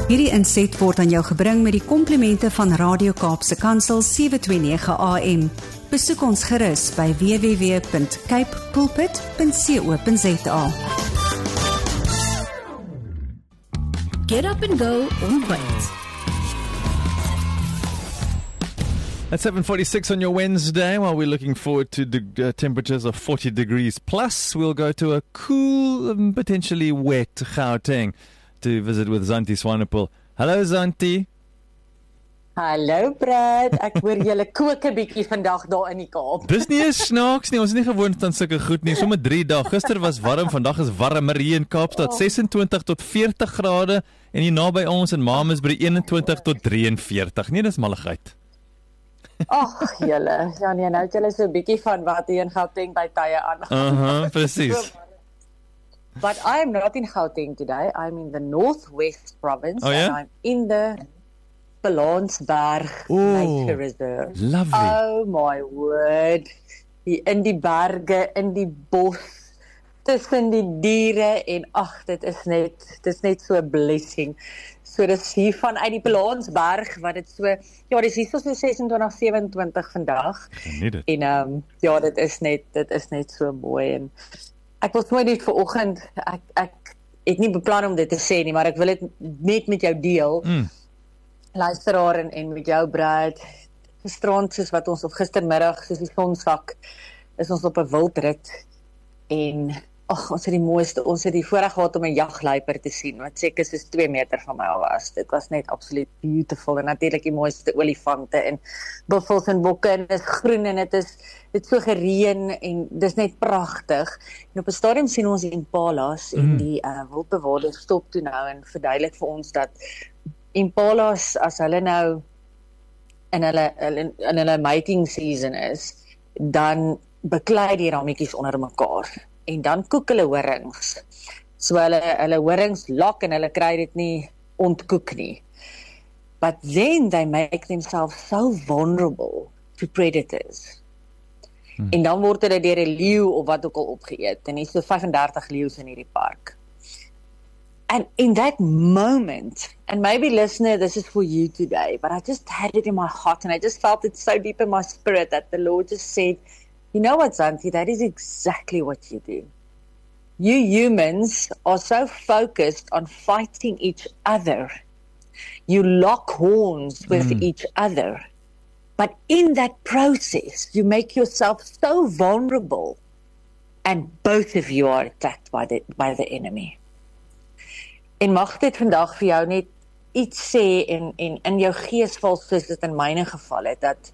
Hierdie inset word aan jou gebring met die komplimente van Radio Kaapse Kansel 729 AM. Besoek ons gerus by www.cape pulpit.co.za. Get up and go ontbijt. At 7:46 on your Wednesday, while we're looking forward to the temperatures of 40 degrees plus, we'll go to a cool, potentially wet Gauteng to visit with Zanti Swanepoel. Hello, Zanti. Hallo Brad, ek hoor julle kook 'n bietjie vandag daar in die Kaap. Dis nie 'n snaaks nie, ons is nie gewoond aan sulke goed nie. Sommer 3 dae. Gister was warm, vandag is warmer hier in Kaapstad, 26 tot 40 grade en hier naby ons in Mames by 21 tot 43. Nee, dis malligheid. Ag julle, ja nee, nou het julle so 'n bietjie van wat hier in Gauteng by tye aan. Presies. But I am not in Gauteng today. I'm in the Northwest Province, Oh, yeah? and I'm in the Balansberg Nature Reserve. Lovely. Oh my word. Hier in die berge, in die bos, tussen die diere en ag, dit is net so 'n blessing. So dis hier vanuit die Balansberg wat dit so, ja, dis hier so 26, 27 vandag. Geniet dit. En ja, dit is net so mooi en ek wil sommer net vanoggend, ek het nie beplan om dit te sê nie, maar ek wil dit net met jou deel. Luisteraar en met jou Brad, gisterand soos wat ons op gistermiddag, soos die son sak, is ons op 'n wildrit en ons het die voorreg gehad om 'n jagluiper te sien, wat seker soos 2 meter van my af was. Dit was net absoluut beautiful en natuurlik die mooiste olifante en buffels en bokke en dit is groen en dit so gereën en dis net pragtig. En op 'n stadium sien ons die impalas en die wildbewaarder stop toe nou en verduidelik vir ons dat impalas, as hulle nou in hulle mating season is, dan beklei die rammetjies onder mekaar en dan koek hulle horings. So hulle horings lak en hulle kry dit nie ontkoek nie. But then they make themselves so vulnerable to predators. En dan word hulle deur 'n leeu of wat ook al opgeëet en hier's so 35 leeu's in hierdie park. And in that moment, and maybe listener, this is for you today, but I just had it in my heart and I just felt it so deep in my spirit that the Lord just said, you know what, Zanti, that is exactly what you do. You humans are so focused on fighting each other. You lock horns with each other. But in that process, you make yourself so vulnerable and both of you are attacked by the enemy. En mag dit vandag vir jou net iets sê en in jou gees val soos dit in myne geval het, dat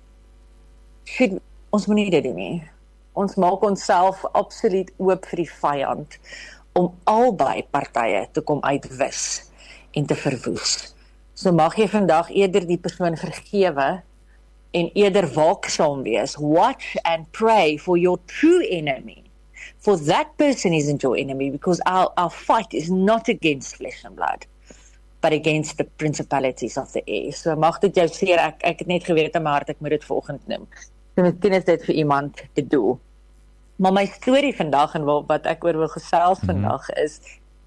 ons moet nie dit doen nie. Ons maak onsself absoluut oop vir die vyand om albei partye te kom uitwis en te verwoes. So mag jy vandag eerder die persoon vergewe en eerder waaksaam wees. Watch and pray for your true enemy. For that person isn't your enemy, because our fight is not against flesh and blood, but against the principalities of the air. So mag dit jou seer, ek het net geweet in my hart, ek moet dit vanoggend noem. So miskien is dit vir iemand te doel. Maar my storie vandag en wat ek oor wil gesels vandag is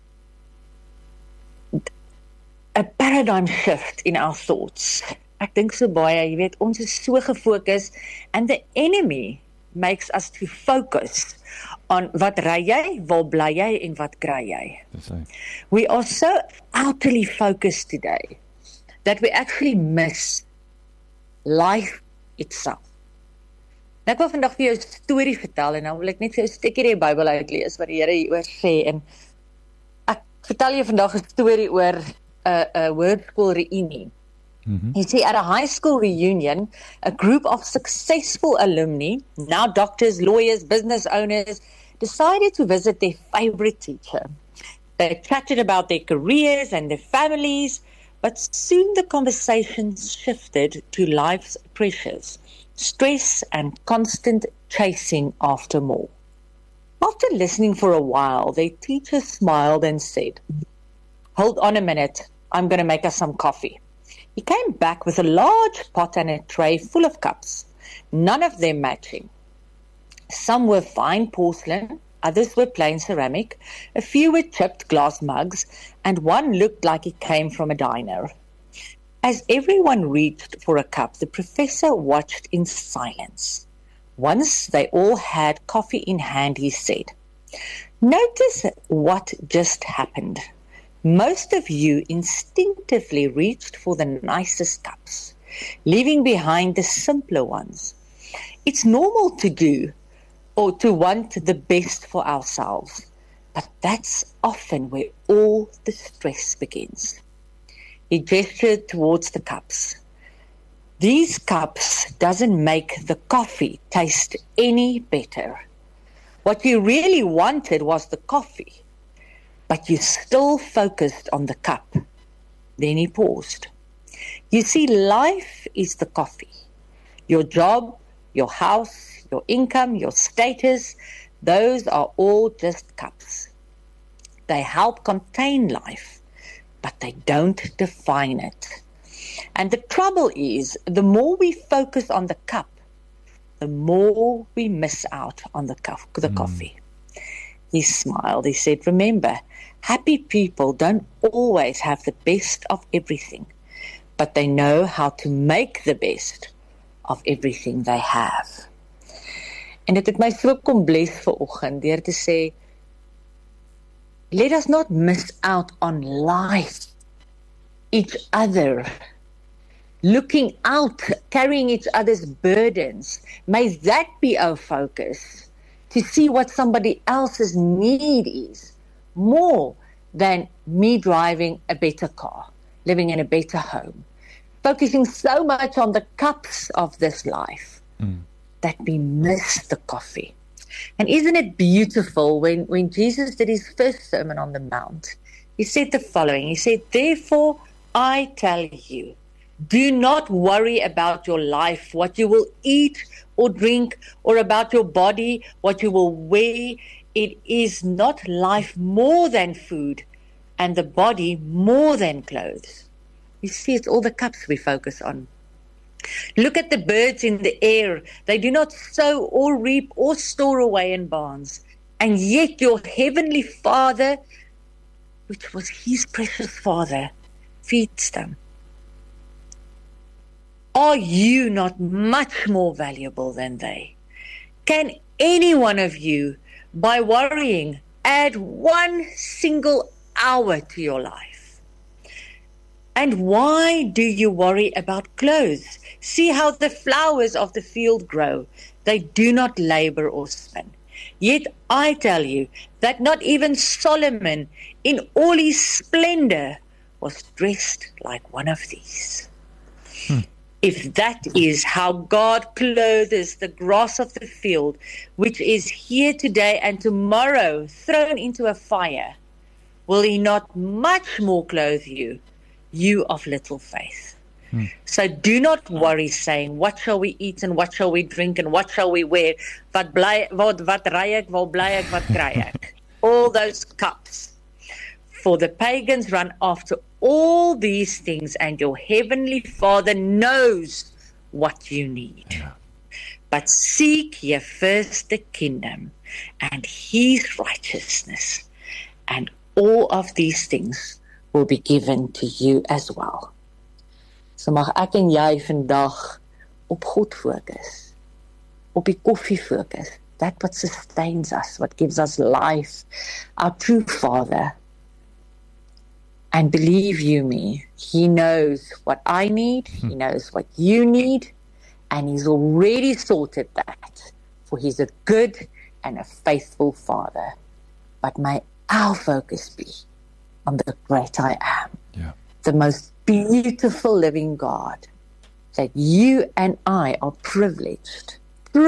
a paradigm shift in our thoughts. Ek dink so baie, jy weet, ons is so gefokus and the enemy makes us to focus on wat ry jy, waar bly jy en wat kry jy. We are so outwardly focused today that we actually miss life itself. En ek wil vandag vir jou 'n storie vertel en dan wil ek net vir jou 'n stukkie uit die Bybel uitlees wat die Here hieroor sê en ek vertel jou vandag 'n storie oor 'n word school reunion. You see, at a high school reunion, a group of successful alumni, now doctors, lawyers, business owners, decided to visit their favorite teacher. They chatted about their careers and their families, but soon the conversation shifted to life's pressures, stress and constant chasing after more. After listening for a while, their teacher smiled and said, "Hold on a minute, I'm going to make us some coffee." He came back with a large pot and a tray full of cups, none of them matching. Some were fine porcelain, Others were plain ceramic, a few were chipped glass mugs, and one looked like it came from a diner. As everyone reached for a cup, the professor watched in silence. Once they all had coffee in hand, he said, "Notice what just happened. Most of you instinctively reached for the nicest cups, leaving behind the simpler ones. It's normal to do, or to want the best for ourselves, but that's often where all the stress begins." He gestured towards the cups. "These cups doesn't make the coffee taste any better. What you really wanted was the coffee, but you still focused on the cup." Then he paused. "You see, life is the coffee. Your job, your house, your income, your status, those are all just cups. They help contain life, but they don't define it. And the trouble is, the more we focus on the cup, the more we miss out on the coffee." He smiled. He said, "Remember, happy people don't always have the best of everything, but they know how to make the best of everything they have." En dit het my so kom bless vanoggend deur te sê, let us not miss out on life, each other, looking out, carrying each other's burdens. May that be our focus, to see what somebody else's need is, more than me driving a better car, living in a better home, focusing so much on the cups of this life that we miss the coffee. And isn't it beautiful when Jesus did his first Sermon on the Mount, he said the following, he said, "Therefore I tell you, do not worry about your life, what you will eat or drink, or about your body, what you will wear. It is not life more than food, and the body more than clothes." You see, it's all the cups we focus on. Look at the birds in the air. They do not sow or reap or store away in barns, and yet your heavenly Father, which was his precious Father, feeds them. Are you not much more valuable than they? Can any one of you, by worrying, add one single hour to your life? And why do you worry about clothes? See how the flowers of the field grow. They do not labor or spin. Yet I tell you that not even Solomon in all his splendor was dressed like one of these. If that is how God clothes the grass of the field, which is here today and tomorrow thrown into a fire, will he not much more clothe you, you of little faith? So do not worry, saying, what shall we eat and what shall we drink and what shall we wear? Wat ry ek, waar bly ek, wat kry ek? All those cups. For the pagans run after all these things, and your heavenly Father knows what you need. Yeah. But seek ye first the kingdom and his righteousness, and all of these things will be given to you as well. So mag ek en jy vandag op God fokus, op die koffie fokus, that what sustains us, what gives us life, our true Father. And believe you me, he knows what I need, he knows what you need, and he's already sorted that, for he's a good and a faithful Father. But may our focus be on the great I am, the most beautiful living God, that you and I are privileged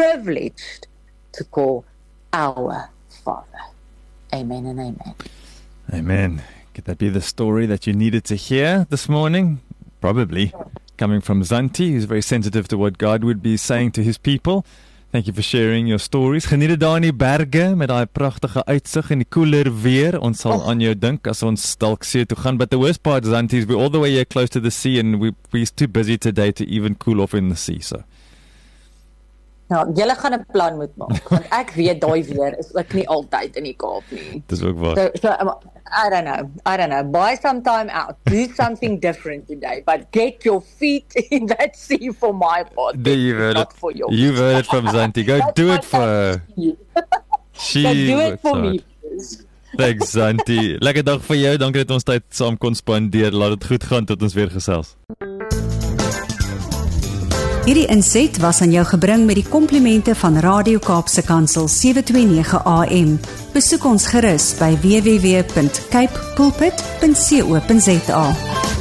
to call our Father. Amen and amen. Amen. Could that be the story that you needed to hear this morning? Probably. Coming from Zanti, who's very sensitive to what God would be saying to his people. Thank you for sharing your stories. Geniet dit daar in die berge met daai pragtige uitsig en die koeler weer. Ons sal aan jou dink as ons dalk see toe gaan. But the worst part, Zanti, is we're all the way here close to the sea and we're too busy today to even cool off in the sea. So Ja, julle gaan 'n plan moet maak, want ek weet daai weer is ook nie altyd in die Kaap nie. Dis ook waar. So, I don't know. Buy some time out. Do something different today, but get your feet in that sea for my part. You've heard not it. for yours. You've heard it from Zanti. Go That's do my it for her. She So do it works for hard. me, please. Thanks, Zanti. Lekker dag vir jou. Dankie dat ons tyd saam kon spandeer. Laat dit goed gaan tot ons weer gesels. Hierdie inset was aan jou gebring met die komplimente van Radio Kaapse Kansel 729 AM. Besoek ons gerus by www.cape pulpit.co.za.